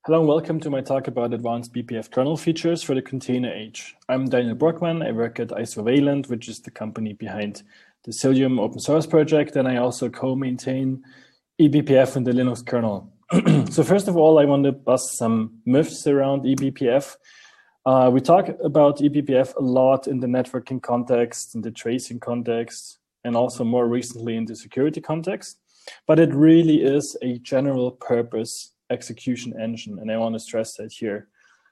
Hello and welcome to my talk about advanced BPF kernel features for the container age. I'm Daniel Brockman. I work at Isovalent, which is the company behind the Cilium open source project, and I also co-maintain eBPF in the Linux kernel. So first of all, I want to bust some myths around eBPF. We talk about eBPF a lot in the networking context, in the tracing context, and also more recently in the security context. But it really is a general purpose execution engine, and I want to stress that here.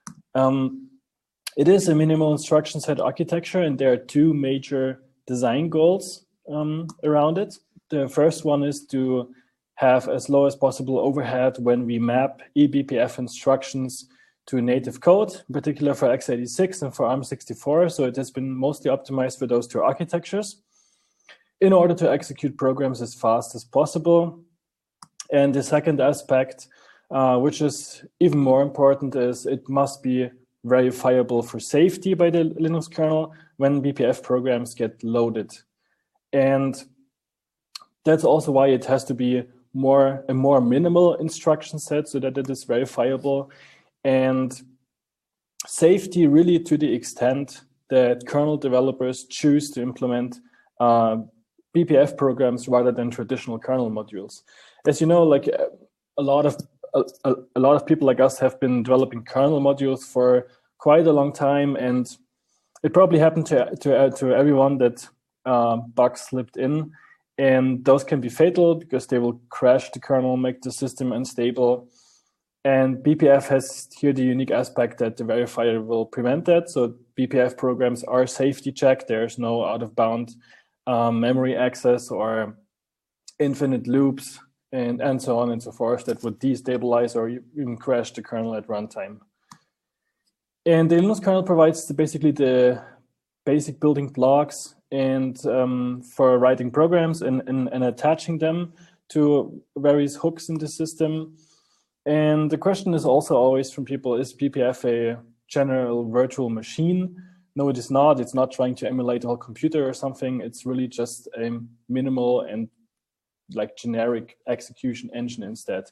It is a minimal instruction set architecture, and there are two major design goals around it. The first one is to have as low as possible overhead when we map eBPF instructions to native code, in particular for x86 and for ARM64. So it has been mostly optimized for those two architectures in order to execute programs as fast as possible. And the second aspect, which is even more important, is it must be verifiable for safety by the Linux kernel when BPF programs get loaded. And that's also why it has to be a more minimal instruction set so that it is verifiable. And safety really to the extent that kernel developers choose to implement BPF programs rather than traditional kernel modules. As you know, like a lot of people like us have been developing kernel modules for quite a long time, and it probably happened to everyone that bugs slipped in, and those can be fatal because they will crash the kernel, make the system unstable. And BPF has here the unique aspect that the verifier will prevent that. So BPF programs are safety checked. There's no out-of-bound memory access or infinite loops and so on and so forth that would destabilize or even crash the kernel at runtime. And the Linux kernel provides basically the basic building blocks and for writing programs and attaching them to various hooks in the system. And the question is also always from people, is BPF a general virtual machine? No, it is not. It's not trying to emulate a whole computer or something. It's really just a minimal and like generic execution engine instead.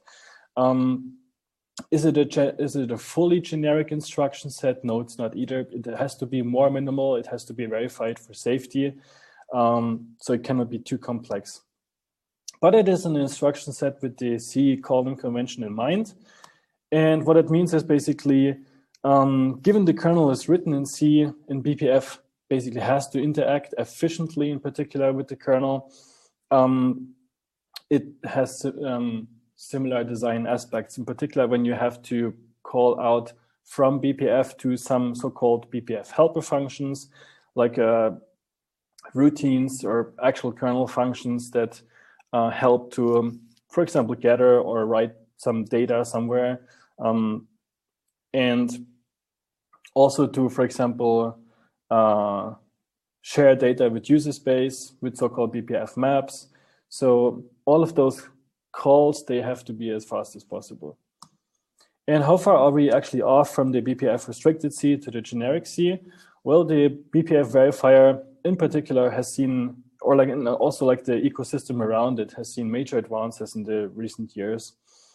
Is it a fully generic instruction set? No, it's not either. It has to be more minimal. It has to be verified for safety. So it cannot be too complex. But it is an instruction set with the C calling convention in mind. And what it means is basically, given the kernel is written in C, and BPF basically has to interact efficiently, in particular with the kernel, it has similar design aspects, in particular when you have to call out from BPF to some so-called BPF helper functions, like routines or actual kernel functions that help to, for example, gather or write some data somewhere, and also to, for example, share data with user space with so-called BPF maps. So all of those calls, they have to be as fast as possible. And how far are we actually off from the BPF restricted C to the generic C? Well, the BPF verifier in particular has seen, or like also like the ecosystem around it has seen major advances in the recent years.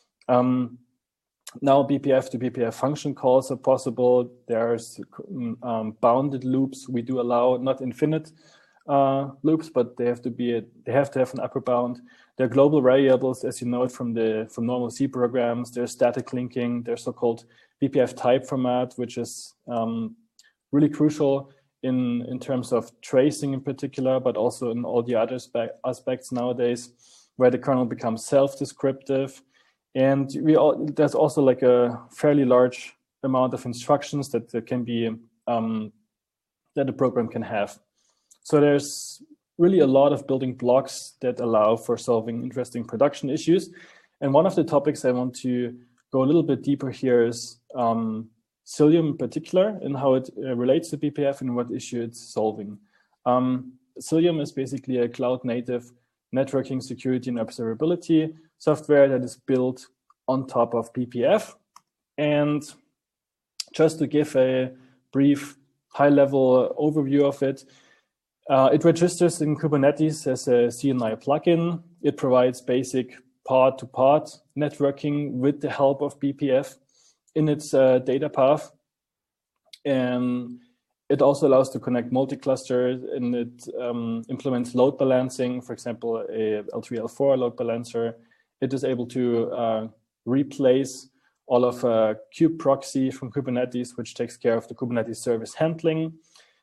Now BPF to BPF function calls are possible. There's bounded loops. We do allow not infinite loops, but they have to have an upper bound. There are global variables, as you know it from normal C programs. There's static linking. There's so-called BPF type format, which is really crucial in terms of tracing in particular, but also in all the other aspects nowadays, where the kernel becomes self-descriptive. And there's also like a fairly large amount of instructions that can be that the program can have. So there's really a lot of building blocks that allow for solving interesting production issues. And one of the topics I want to go a little bit deeper here is Cilium in particular, and how it relates to BPF and what issue it's solving. Cilium is basically a cloud-native networking, security, and observability software that is built on top of BPF. And just to give a brief high-level overview of it, it registers in Kubernetes as a CNI plugin. It provides basic pod-to-pod networking with the help of BPF. in its data path. And it also allows to connect multi-cluster, and it implements load balancing, for example, a L3, L4 load balancer. It is able to replace all of kubeproxy from Kubernetes, which takes care of the Kubernetes service handling.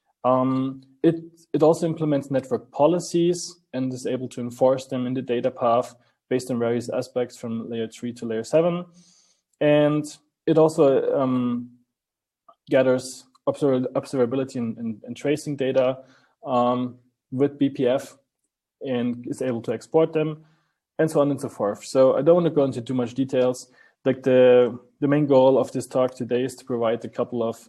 It also implements network policies and is able to enforce them in the data path based on various aspects from layer 3 to layer 7. And it also gathers observability and tracing data with BPF and is able to export them, and so on and so forth. So I don't want to go into too much details. Like the main goal of this talk today is to provide a couple of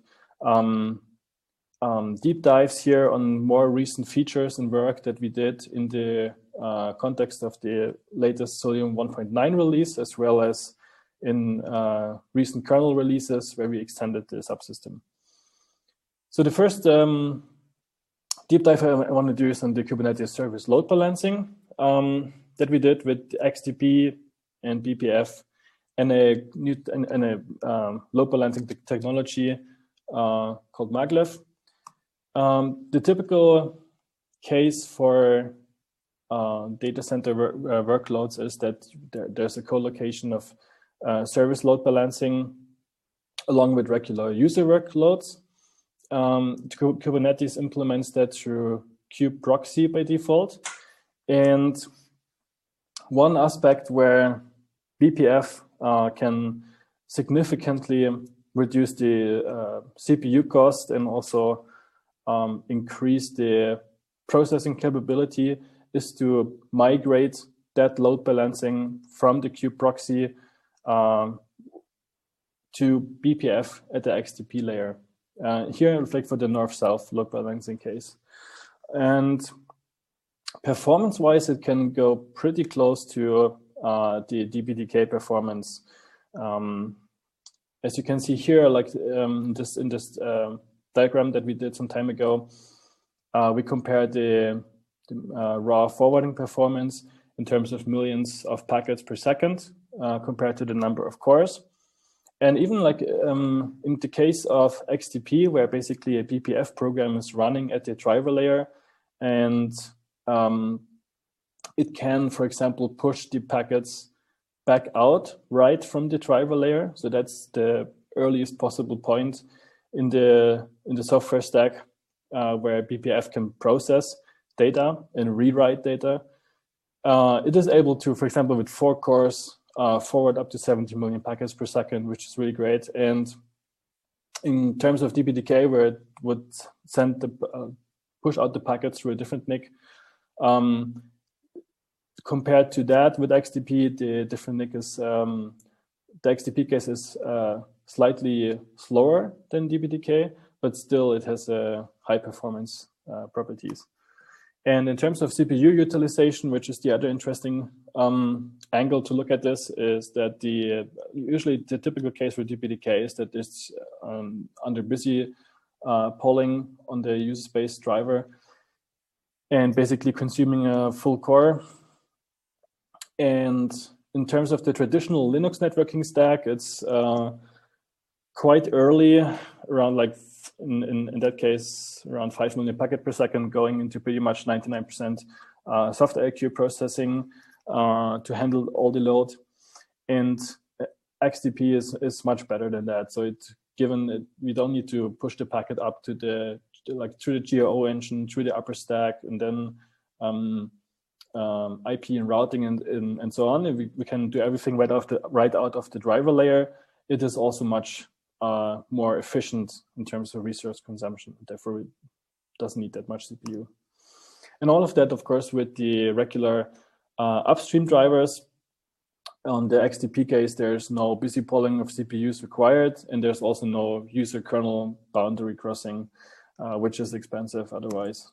deep dives here on more recent features and work that we did in the context of the latest Cilium 1.9 release, as well as in recent kernel releases where we extended the subsystem. So the first deep dive I want to do is on the Kubernetes service load balancing that we did with XDP and BPF and a load balancing technology called maglev. The typical case for data center workloads is that there's a co-location of service load balancing along with regular user workloads. Kubernetes implements that through kubeproxy by default. And one aspect where BPF can significantly reduce the CPU cost and also increase the processing capability is to migrate that load balancing from the kubeproxy to BPF at the XDP layer. Here I reflect for the north-south load balancing case. And performance-wise, it can go pretty close to the DPDK performance. As you can see here, like in this diagram that we did some time ago, we compared the raw forwarding performance in terms of millions of packets per second compared to the number of cores. And even like in the case of XDP, where basically a BPF program is running at the driver layer, and it can, for example, push the packets back out right from the driver layer. So that's the earliest possible point in the software stack where BPF can process data and rewrite data. It is able to, for example, with 4 cores, forward up to 70 million packets per second, which is really great. And in terms of DPDK, where it would send push out the packets through a different NIC, compared to that with XDP, the different NIC is the XDP case is slightly slower than DPDK, but still it has high performance properties. And in terms of CPU utilization, which is the other interesting angle to look at this, is that usually the typical case for DPDK is that it's under busy polling on the user space driver and basically consuming a full core. And in terms of the traditional Linux networking stack, it's quite early, around like in that case, around 5 million packet per second, going into pretty much 99% SoftIQ processing to handle all the load. And XDP is much better than that. So we don't need to push the packet up to through the GRO engine, through the upper stack, and then IP and routing and so on. We can do everything right out of the driver layer. It is also much more efficient in terms of resource consumption. Therefore, it doesn't need that much CPU. And all of that, of course, with the regular upstream drivers. On the XDP case, there's no busy polling of CPUs required, and there's also no user kernel boundary crossing, which is expensive otherwise.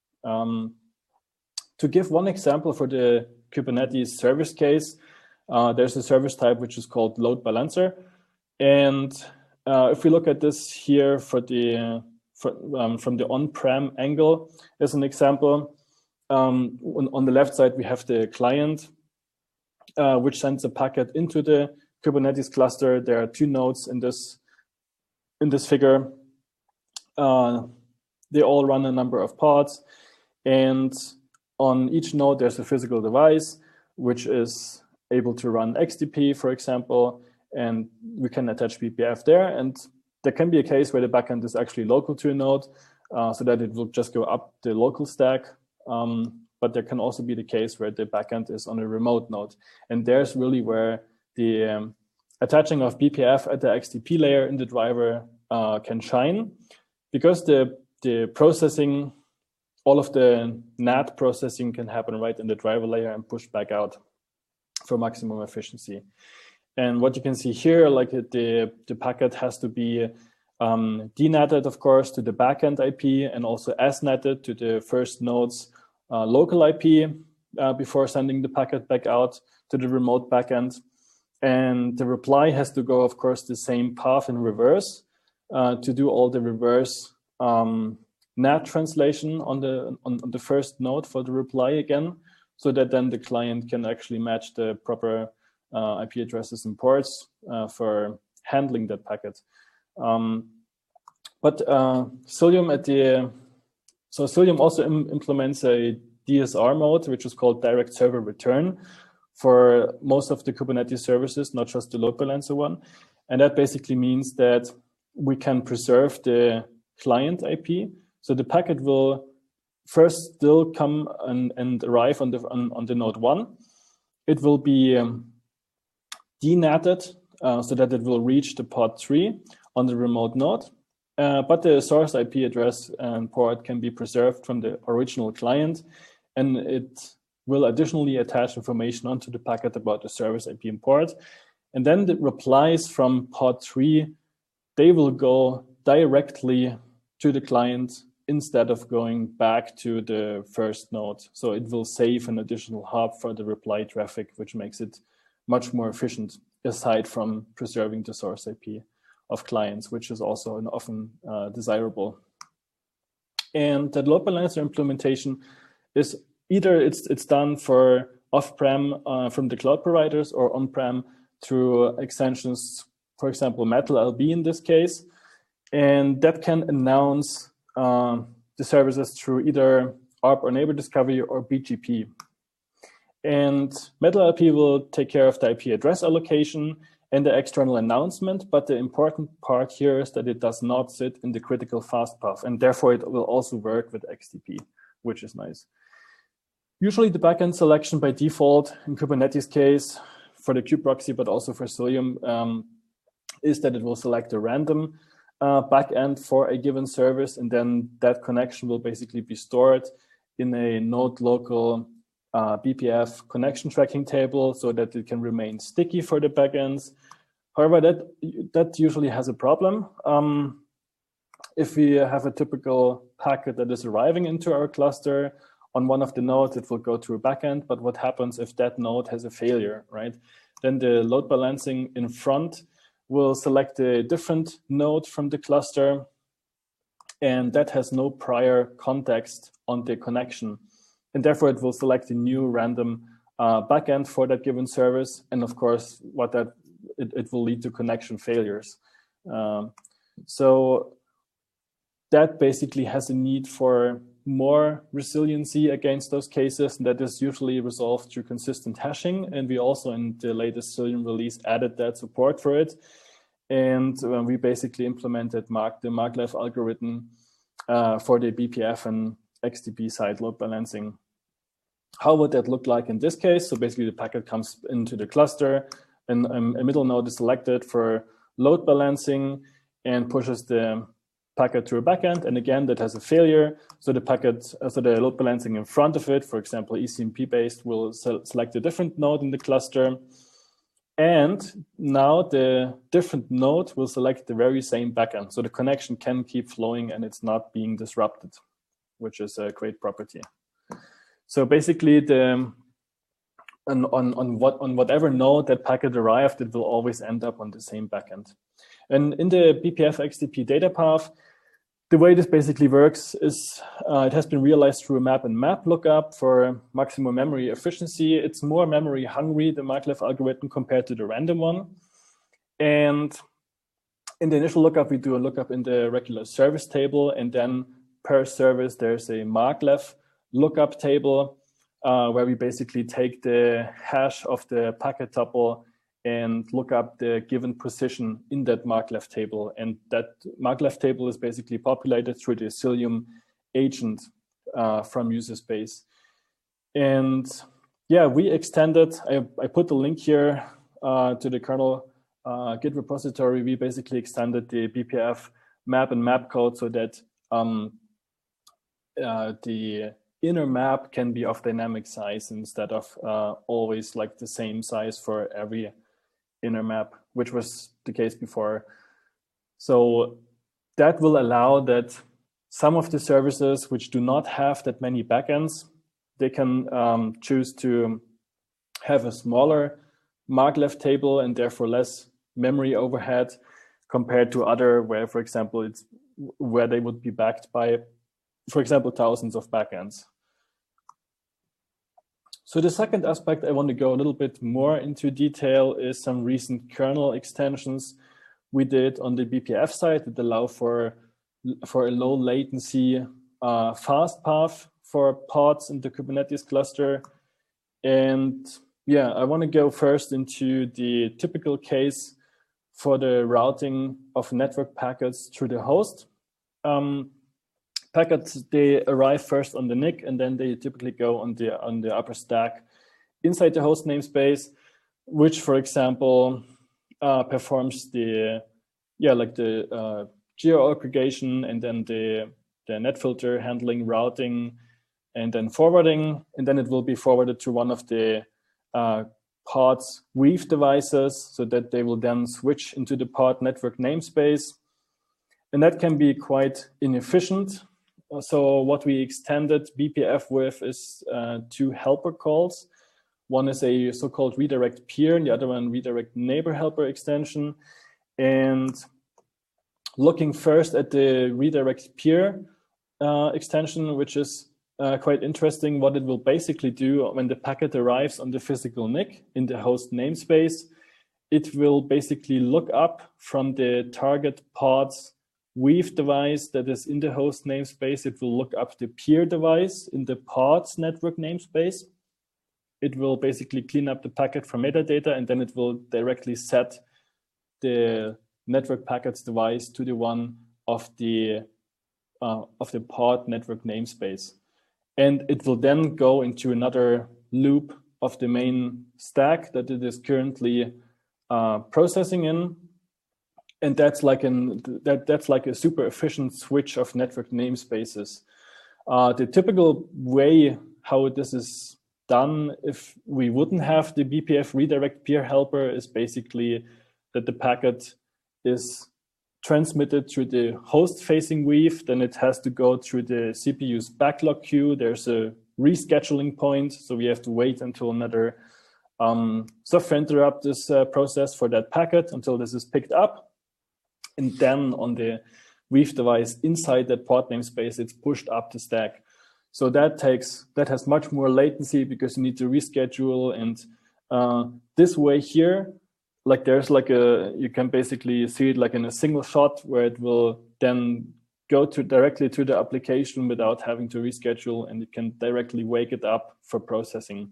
To give one example for the Kubernetes service case, there's a service type which is called load balancer. And if we look at this here from the on-prem angle as an example, on the left side, we have the client, which sends a packet into the Kubernetes cluster, there are 2 nodes in this figure. They all run a number of pods, and on each node there's a physical device which is able to run XDP, for example, and we can attach BPF there. And there can be a case where the backend is actually local to a node, so that it will just go up the local stack. But there can also be the case where the backend is on a remote node. And there's really where the attaching of BPF at the XDP layer in the driver can shine, because the processing, all of the NAT processing can happen right in the driver layer and push back out for maximum efficiency. And what you can see here, like the packet has to be DNATed, of course, to the backend IP, and also SNATed to the first node's local IP before sending the packet back out to the remote backend. And the reply has to go, of course, the same path in reverse to do all the reverse NAT translation on the first node for the reply again, so that then the client can actually match the proper IP addresses and ports for handling that packet. But Cilium Cilium also implements a DSR mode, which is called direct server return, for most of the Kubernetes services, not just the load balancer one. And that basically means that we can preserve the client IP. So the packet will first still come and arrive on the node 1. It will be DNATed so that it will reach the pod 3 on the remote node. But the source IP address and port can be preserved from the original client, and it will additionally attach information onto the packet about the service IP and port. And then the replies from pod 3, they will go directly to the client instead of going back to the first node. So it will save an additional hop for the reply traffic, which makes it much more efficient, aside from preserving the source IP of clients, which is also an often desirable. And that load balancer implementation is either it's done for off-prem from the cloud providers, or on-prem through extensions, for example, MetalLB in this case. And that can announce the services through either ARP or neighbor discovery or BGP. And MetalLB will take care of the IP address allocation and the external announcement, but the important part here is that it does not sit in the critical fast path, and therefore it will also work with XDP, which is nice. Usually the backend selection by default in Kubernetes case for the kubeproxy, but also for Cilium, is that it will select a random backend for a given service, and then that connection will basically be stored in a node local BPF connection tracking table so that it can remain sticky for the backends. However, that usually has a problem. If we have a typical packet that is arriving into our cluster on one of the nodes, it will go to a backend. But what happens if that node has a failure, right? Then the load balancing in front will select a different node from the cluster, and that has no prior context on the connection. And therefore, it will select a new random backend for that given service. And of course, it will lead to connection failures. So that basically has a need for more resiliency against those cases. And that is usually resolved through consistent hashing. And we also, in the latest Cilium release, added that support for it. And we basically implemented the maglev algorithm for the BPF and XDP side load balancing. How would that look like in this case? So basically the packet comes into the cluster, and a middle node is selected for load balancing and pushes the packet to a backend. And again, that has a failure. So the packet, so the load balancing in front of it, for example, ECMP based, will select a different node in the cluster. And now the different node will select the very same backend. So the connection can keep flowing and it's not being disrupted, which is a great property. So basically, on whatever node that packet arrived, it will always end up on the same backend. And in the BPF XDP data path, the way this basically works is it has been realized through a map and map lookup for maximum memory efficiency. It's more memory hungry, the maglev algorithm, compared to the random one. And in the initial lookup, we do a lookup in the regular service table, and then per service, there's a maglev lookup table where we basically take the hash of the packet tuple and look up the given position in that maglev table. And that maglev table is basically populated through the Cilium agent from user space. And yeah, we extended, I put the link here to the kernel Git repository. We basically extended the BPF map and map code so that the inner map can be of dynamic size instead of always like the same size for every inner map, which was the case before. So that will allow that some of the services which do not have that many backends, they can choose to have a smaller maglev table and therefore less memory overhead compared to other where, for example, it's where they would be backed by, for example, thousands of backends. So the second aspect I want to go a little bit more into detail is some recent kernel extensions we did on the BPF side that allow for a low latency fast path for pods in the Kubernetes cluster. And yeah, I want to go first into the typical case for the routing of network packets through the host. Packets, they arrive first on the NIC, and then they typically go on the upper stack inside the host namespace, which, for example, performs the geo aggregation and then the net filter handling, routing, and then forwarding, and then it will be forwarded to one of the pod's weave devices so that they will then switch into the pod network namespace. And that can be quite inefficient. So what we extended BPF with is two helper calls. One is a so-called redirect peer, and the other one redirect neighbor helper extension. And looking first at the redirect peer extension, which is quite interesting, what it will basically do when the packet arrives on the physical NIC in the host namespace, it will basically look up from the target pod's weave device that is in the host namespace. It will look up the peer device in the pod's network namespace. It will basically clean up the packet from metadata, and then it will directly set the network packets device to the one of the pod network namespace. And it will then go into another loop of the main stack that it is currently processing in. And that's like a super efficient switch of network namespaces. The typical way how this is done, if we wouldn't have the BPF redirect peer helper, is basically that the packet is transmitted through the host-facing weave. Then it has to go through the CPU's backlog queue. There's a rescheduling point, so we have to wait until another software interrupt this process for that packet until this is picked up. And then on the weave device inside that pod namespace, it's pushed up the stack. So that has much more latency because you need to reschedule. And this way here, like there's like you can basically see it like in a single shot where it will then go directly to the application without having to reschedule, and it can directly wake it up for processing.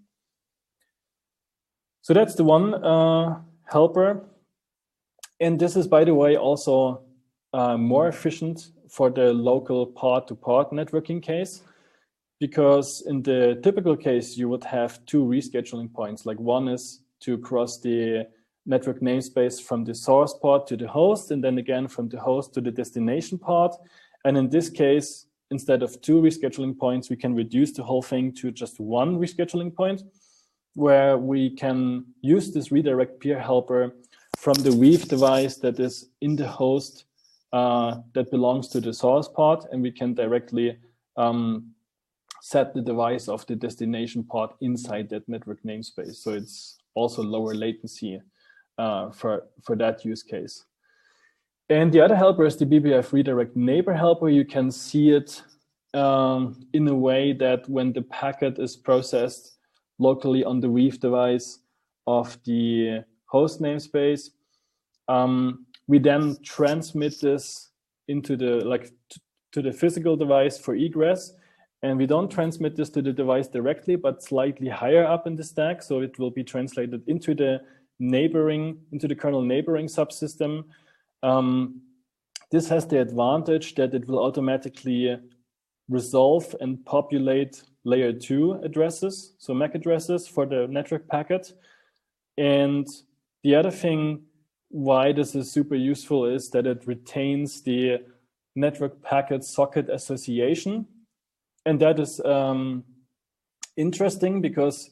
So that's the one helper. And this is, by the way, also more efficient for the local pod-to-pod networking case, because in the typical case, you would have two rescheduling points. Like one is to cross the network namespace from the source pod to the host, and then again from the host to the destination pod. And in this case, instead of two rescheduling points, we can reduce the whole thing to just one rescheduling point, where we can use this redirect peer helper from the weave device that is in the host that belongs to the source pod, and we can directly set the device of the destination pod inside that network namespace. So it's also lower latency for that use case. And the other helper is the BPF redirect neighbor helper. You can see it in a way that when the packet is processed locally on the weave device of the host namespace, We then transmit this into the to the physical device for egress, and we don't transmit this to the device directly, but slightly higher up in the stack. So it will be translated into the kernel neighboring subsystem. This has the advantage that it will automatically resolve and populate layer 2 addresses, so MAC addresses for the network packet. And the other thing why this is super useful is that it retains the network packet socket association. And that is interesting because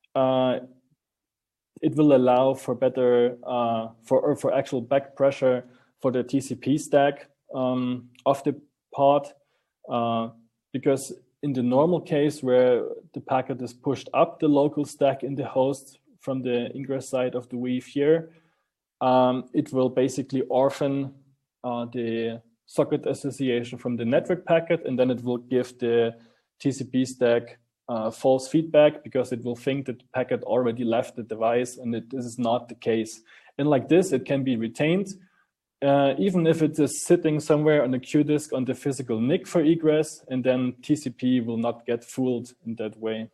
it will allow for better, for actual back pressure for the TCP stack of the pod, because in the normal case where the packet is pushed up the local stack in the host from the ingress side of the weave here, it will basically orphan the socket association from the network packet, and then it will give the TCP stack false feedback because it will think that the packet already left the device, and this is not the case. And like this, it can be retained, even if it is sitting somewhere on the QDisk on the physical NIC for egress, and then TCP will not get fooled in that way.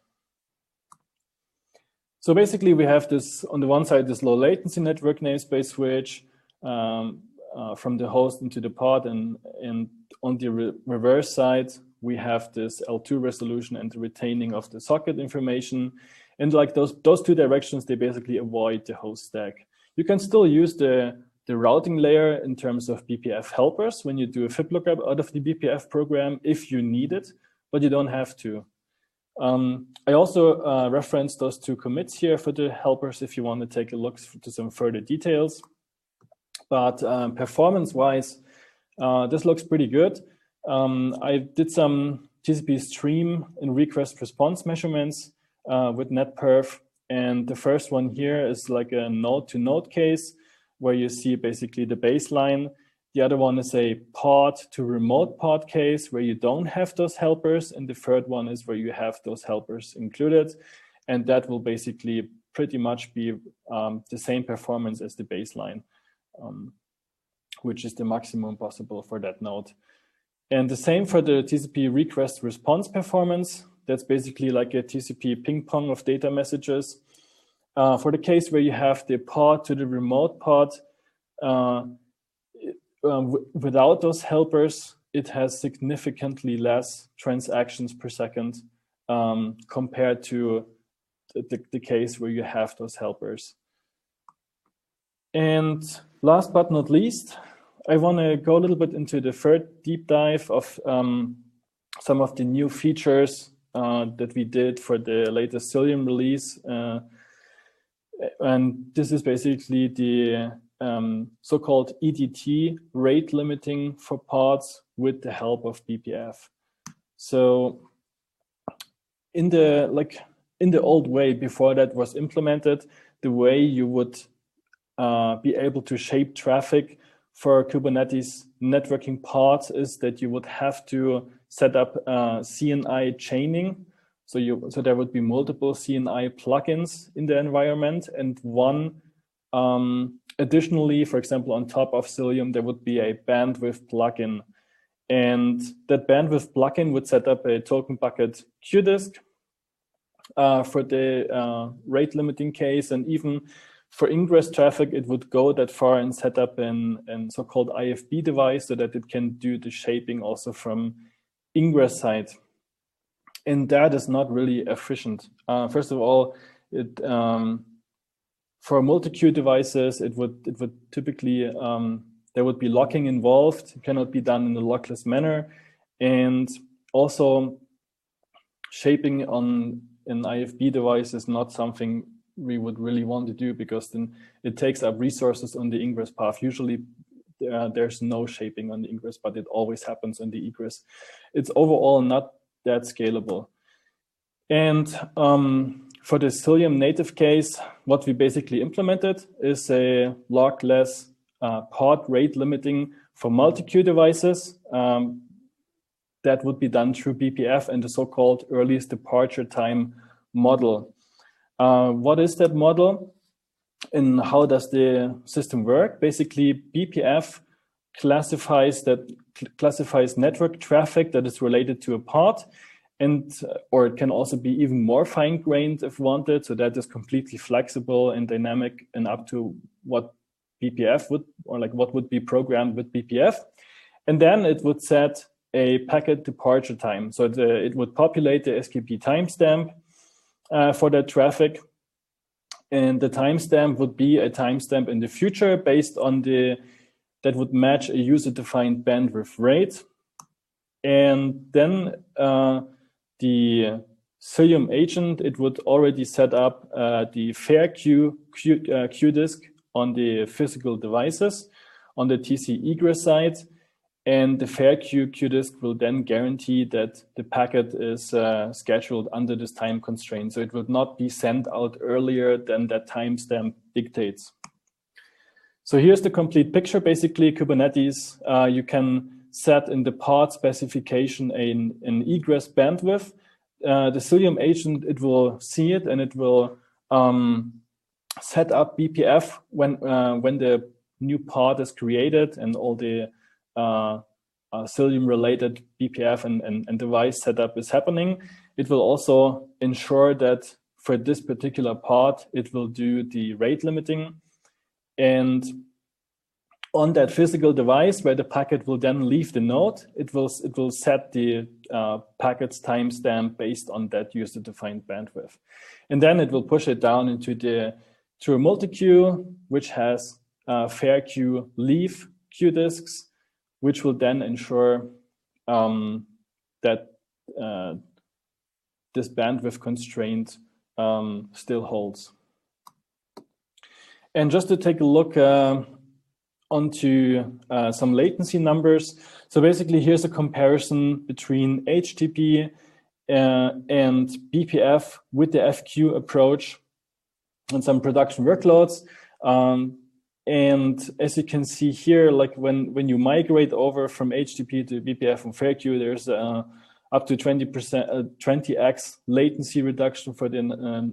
So basically, we have this, on the one side, this low latency network namespace switch from the host into the pod, and on the reverse side, we have this L2 resolution and the retaining of the socket information. And like those two directions, they basically avoid the host stack. You can still use the routing layer in terms of BPF helpers when you do a FIP lookup out of the BPF program if you need it, but you don't have to. I also referenced those two commits here for the helpers if you want to take a look to some further details. But performance-wise, this looks pretty good. I did some TCP stream and request response measurements with NetPerf. And the first one here is like a node-to-node case where you see basically the baseline. The other one is a pod to remote pod case where you don't have those helpers. And the third one is where you have those helpers included. And that will basically pretty much be the same performance as the baseline, which is the maximum possible for that node. And the same for the TCP request response performance. That's basically like a TCP ping pong of data messages. For the case where you have the pod to the remote pod, without those helpers, it has significantly less transactions per second compared to the case where you have those helpers. And last but not least, I want to go a little bit into the third deep dive of some of the new features that we did for the latest Cilium release. And this is basically the so-called EDT rate limiting for pods with the help of BPF. So in the old way, before that was implemented, the way you would be able to shape traffic for Kubernetes networking pods is that you would have to set up CNI chaining. So there would be multiple CNI plugins in the environment, and one additionally, for example, on top of Cilium, there would be a bandwidth plugin. And that bandwidth plugin would set up a token bucket QDisk for the rate limiting case, and even for ingress traffic, it would go that far and set up an so-called IFB device so that it can do the shaping also from ingress side. And that is not really efficient. First of all, for multi-queue devices, it would typically, there would be locking involved. It cannot be done in a lockless manner. And also shaping on an IFB device is not something we would really want to do, because then it takes up resources on the ingress path. Usually there's no shaping on the ingress, but it always happens on the egress. It's overall not that scalable. And for the Cilium native case, what we basically implemented is a lockless pod rate limiting for multi-queue devices. That would be done through BPF and the so-called earliest departure time model. What is that model? And how does the system work? Basically, BPF classifies network traffic that is related to a pod, and or it can also be even more fine-grained if wanted. So that is completely flexible and dynamic, and up to what BPF would, or like what would be programmed with BPF. And then it would set a packet departure time. So it would populate the SKP timestamp for that traffic. And the timestamp would be a timestamp in the future based on that would match a user-defined bandwidth rate. And then the Cilium agent, it would already set up the fair queue disk on the physical devices on the TC egress side. And the fair queue disk will then guarantee that the packet is scheduled under this time constraint. So it will not be sent out earlier than that timestamp dictates. So here's the complete picture. Basically, Kubernetes, you can set in the pod specification an egress bandwidth. The Cilium agent, it will see it and it will set up BPF when the new pod is created and all the Cilium related BPF and device setup is happening. It will also ensure that for this particular pod, it will do the rate limiting. And on that physical device where the packet will then leave the node, it will set the packet's timestamp based on that user-defined bandwidth. And then it will push it down into a multi-queue, which has fair queue leave queue disks, which will then ensure that this bandwidth constraint still holds. And just to take a look onto some latency numbers. So basically, here's a comparison between HTTP and BPF with the FQ approach and some production workloads. And as you can see here, like when you migrate over from HTTP to BPF from FairQ, there's up to 20x latency reduction for the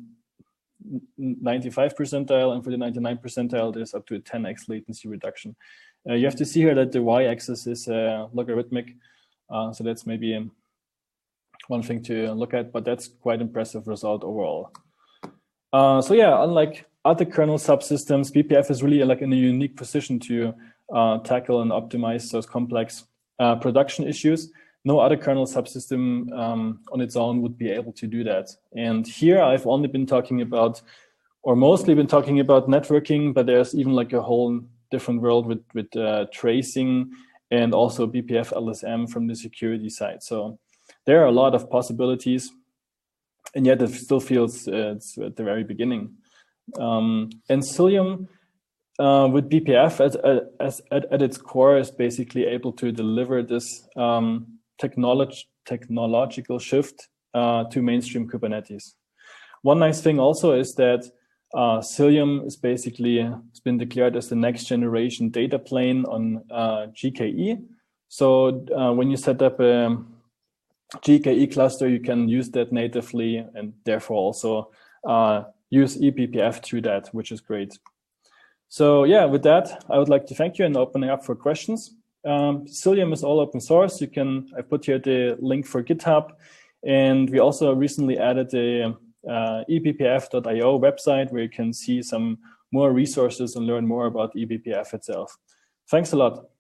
95 percentile, and for the 99 percentile, there's up to a 10x latency reduction. You have to see here that the y-axis is logarithmic, so that's maybe one thing to look at, but that's quite impressive result overall. So yeah, unlike other kernel subsystems, BPF is really like in a unique position to tackle and optimize those complex production issues. No other kernel subsystem on its own would be able to do that. And here I've only been talking about, or mostly been talking about networking, but there's even like a whole different world with tracing and also BPF LSM from the security side. So there are a lot of possibilities, and yet it still feels it's at the very beginning. And Cilium with BPF at its core is basically able to deliver this technological shift to mainstream Kubernetes. One nice thing also is that Cilium is basically, it's been declared as the next generation data plane on GKE. So when you set up a GKE cluster, you can use that natively and therefore also use eBPF to that, which is great. So yeah, with that, I would like to thank you and opening up for questions. Cilium is all open source. I put here the link for GitHub, and we also recently added the eBPF.io website where you can see some more resources and learn more about eBPF itself. Thanks a lot.